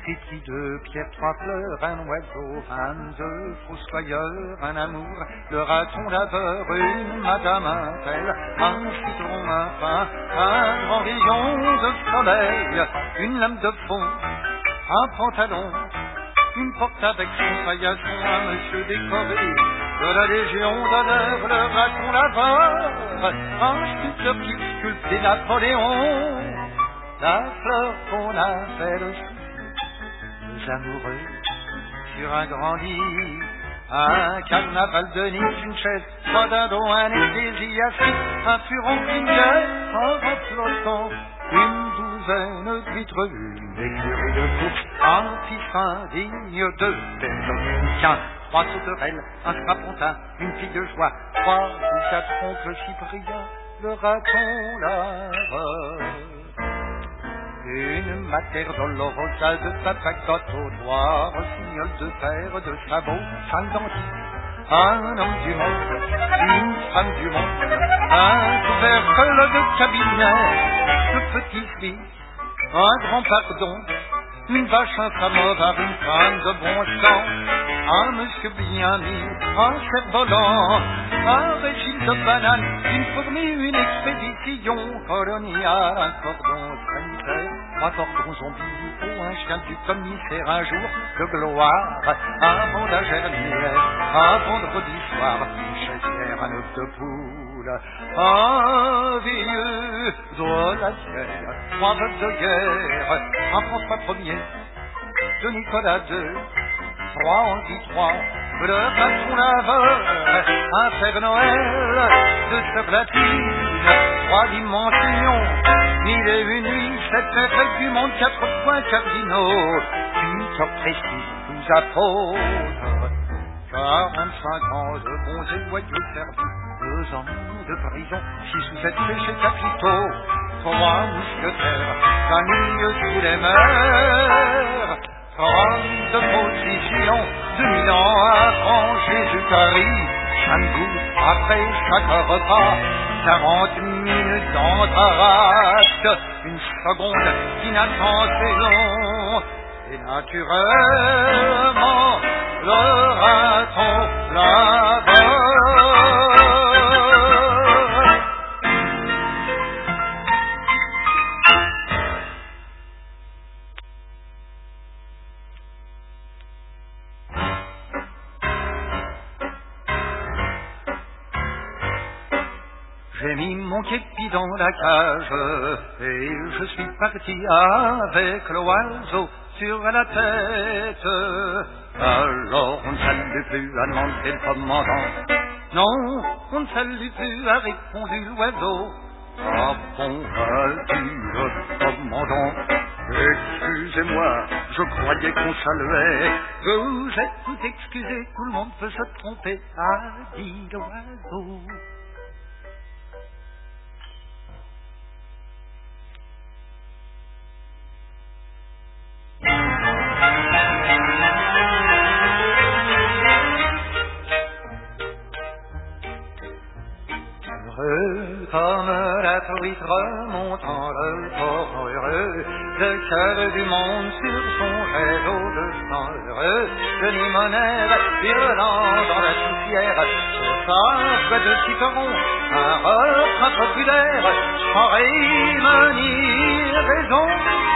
Frétille de pierre, 3 fleurs, un oiseau, 22 fossoyeurs, un amour, le raton laveur, une madame, un tel, un citron, un pain, un grand rayon de soleil, une lame de fond, un pantalon, une porte avec son paillasson, un monsieur décoré de la Légion d'honneur, le raton laveur, un sculpteur qui sculptait Napoléon, la fleur qu'on appelle les amoureux, sur un grand lit, un carnaval de Nice, une chaise, 3 dindons, un ecclésiastique, un furon d'une bière, un flottant, une douzaine d'huîtres, une écurie de course, un piscin digne de Berlin, 3 sauterelles, un strapontin, une fille de joie, 3 ou 4 oncles Cyprien, le raton laveur. Une matière dolorosa de papacotte au noir, signal de terre, de sabot, 5 dentistes, un homme du monde, une femme du monde, un couvercle de cabinet, de petits fils, un grand pardon, une vache, un samovar, une femme de bon sang, un monsieur bien mis, un cerf-volant, un régime de bananes, une fourmi, une expédition coloniale, un cordon sanitaire, 3 cordons ombilicaux, un chien du commissaire, un jour de gloire, un bandage hernière, un vendredi soir, une chassière, un œuf de poule, un vieux de la terre, 3 veuves de guerre, un François Ier, de Nicolas II, 3 Henri III, le patron laveur, un Père Noël de Sœur Latine, 3 dimensions, 1001 nuits, 7 évêques du monde, 4 points cardinaux, 8 heures précises, 12 apôtres, 45 ans de bons et loyaux services, 2 ans de prison, 6 ou 7 péchés capitaux, 3 mousquetaires, famille sous les mers, 30 positions, 2000 ans avant Jésus-Christ, chaque bout après chaque repas, 40 minutes d'entracte, une seconde qui n'attend saison, et naturellement le raton laveur. J'ai mis mon képi dans la cage et je suis parti avec l'oiseau sur la tête. Alors on ne salue plus, a demandé le commandant. Non, on ne salue plus, a répondu l'oiseau. Ah bon, a dit le commandant. Excusez-moi, je croyais qu'on saluait. Vous êtes tout excusés, tout le monde peut se tromper, a dit l'oiseau. Heureux comme la truite remontant le port heureux, le cœur du monde sur son réseau de sang heureux, de limonade hurlant dans la soupière, au sable de citron, un refrain populaire, sans rime ni raison.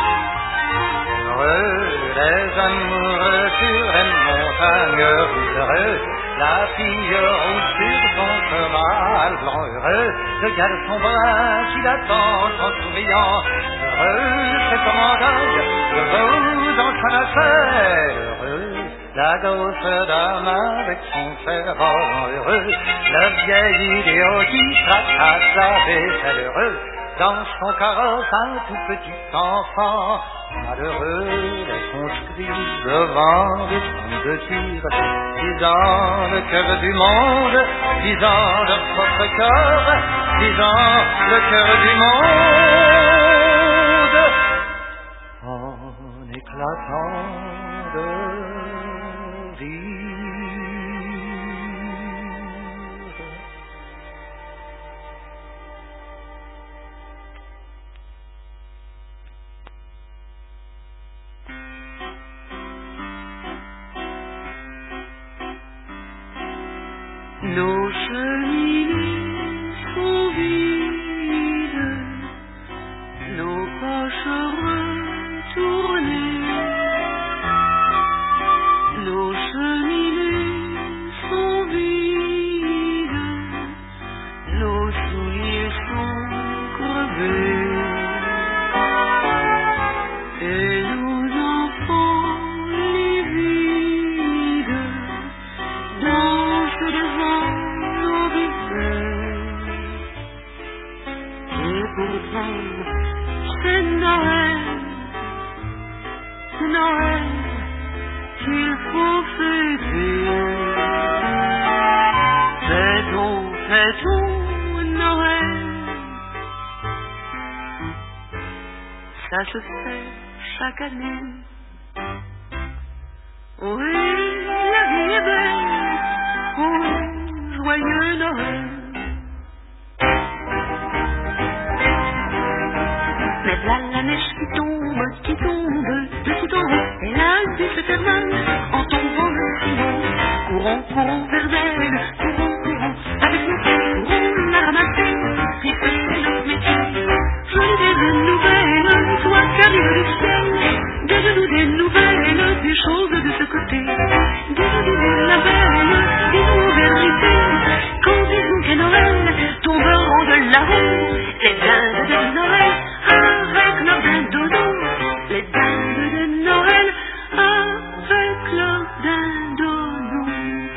Heureux les amoureux sur les montagnes heureux, la fille rouge sur son cheval blanc heureux, le garçon brun qui l'attend en souriant, heureux c'est comme en dingue, le veau dans sa nacelle, heureux la grosse dame avec son fer-volant heureux, le vieil idiot qui fracasse la vaisselle heureux, dans son carrosse un tout petit enfant malheureux, les conscrits devant des champs de tir, disant le cœur du monde, disant leur propre cœur, disant le cœur du monde, en éclatant de rire. Nos cheminées sont vides, nos poches retournées. Nos cheminées sont vides, nos souliers sont crevés. Et nos enfants livides dansent devant nos buffets. Et pourtant, c'est Noël, Noël qu'il faut fêter. Fêtons, fêtons Noël. Ça se fait chaque année. Oui, la vie est belle. Oui, joyeux Noël. Mais là la neige qui tombe de tout en haut. Et la vie se termine en tombant le silence. Courons, courons vers elle, courons, courons avec nous. Courons la ramasser, et faire notre métier. Jolie des nouvelles, toi qui arrives du ciel. Dis-nous des nouvelles, des choses de ce côté. Dis-nous des la belle, dis-nous vérité. Quand dis-nous qu'est Noël, tomberont de là-haut les dindes de Noël. Avec leurs dindonos, les dindes de Noël, avec leurs dindonos.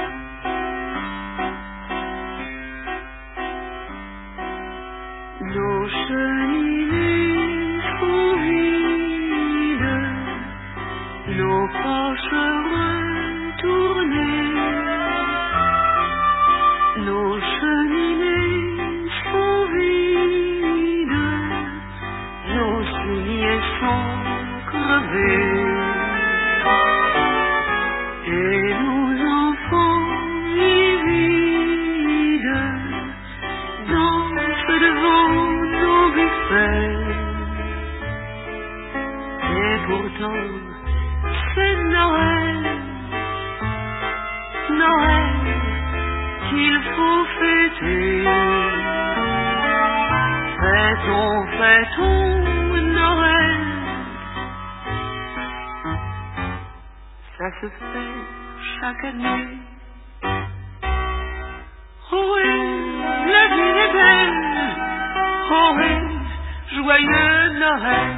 Nos cheminées sont vides, nos poches retournées. Nos cheminées sont vides, nos souliers sont crevés. Et nos enfants livides dansent devant nos buffets. Et pourtant, c'est Noël, Noël qu'il faut fêter. Fêtons, fêtons Noël. Ça se fait chaque année. Oh oui, la vie est belle. Oh oui, joyeux Noël.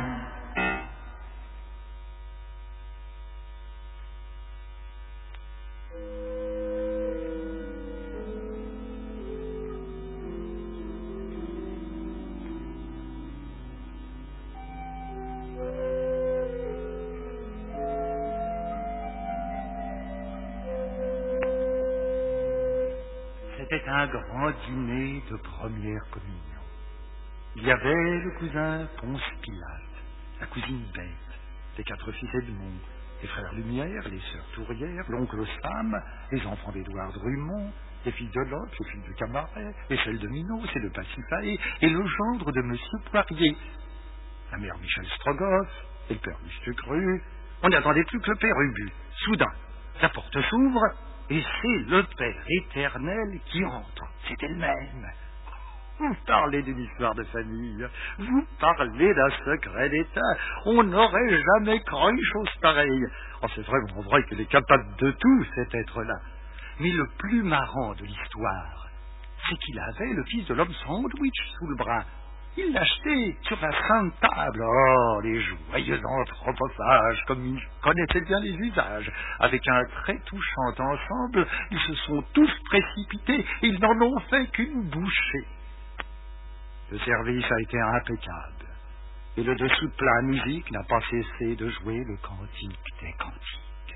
C'était un grand dîner de première communion. Il y avait le cousin Ponce Pilate, la cousine Bête, les 4 fils Edmond, les frères Lumière, les sœurs Tourière, l'oncle Sam, les enfants d'Édouard Drummond, les filles de Lot, les filles de Camaret, les celles de Minos et de Pacifae, et le gendre de Monsieur Poirier, la mère Michel Strogoff et le père Lustucru. On n'attendait plus que le père Ubu. Soudain, la porte s'ouvre, et c'est le Père éternel qui rentre. C'était le même. Vous parlez d'une histoire de famille, vous parlez d'un secret d'État. On n'aurait jamais cru une chose pareille. Oh, c'est vraiment vrai qu'il est capable de tout, cet être-là. Mais le plus marrant de l'histoire, c'est qu'il avait le fils de l'homme sandwich sous le bras. Il l'achetait sur la sainte table. Oh, les joyeux anthropophages, comme ils connaissaient bien les usages. Avec un très touchant ensemble, ils se sont tous précipités et ils n'en ont fait qu'une bouchée. Le service a été impeccable. Et le dessous de la musique n'a pas cessé de jouer le cantique des cantiques.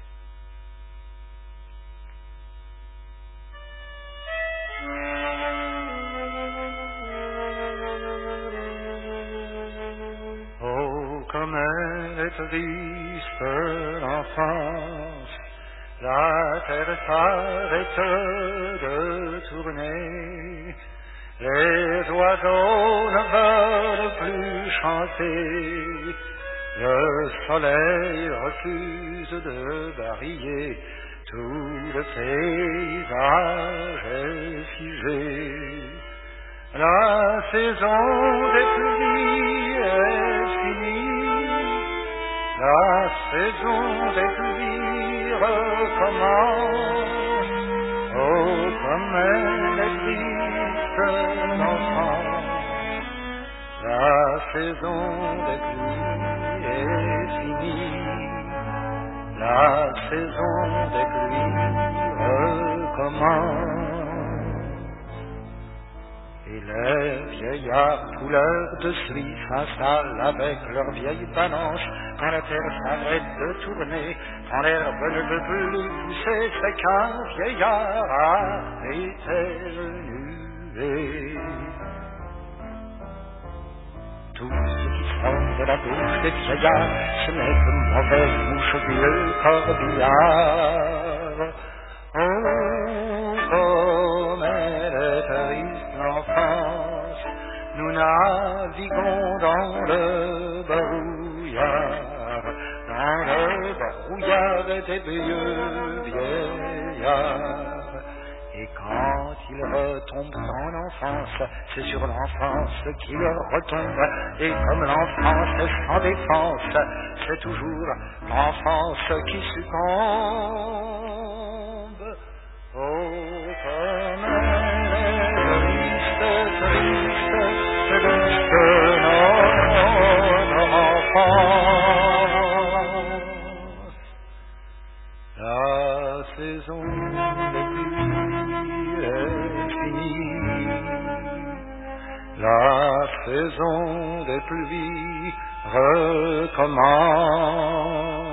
Oh, comme elle est triste l'enfance, la terre s'arrête de tourner. Les oiseaux ne veulent plus chanter, le soleil refuse de briller, tout le paysage est figé. La saison des pluies est finie, la saison des pluies recommence. Oh, comme elle est triste l'enfance, la saison des pluies est finie, la saison des pluies recommence. Et les vieillards couleur de suie s'installent avec leur vieille balance. Quand la terre s'arrête de tourner, quand l'herbe ne peut plus pousser, c'est qu'un vieillard a éternué. Tout ce qui sort de la bouche des vieillards, ce n'est que mauvaise mouche vieux corbillard. Oh, comme elle est triste l'enfance, nous naviguons dans le brouillard des vieux vieillards. Et quand ils retombent dans l'enfance, c'est sur l'enfance qu'ils retombent. Et comme l'enfance est sans défense, c'est toujours l'enfance qui succombe. Oh, comme elle est triste, triste, triste notre enfance. La saison des pluies est finie, la saison des pluies recommence.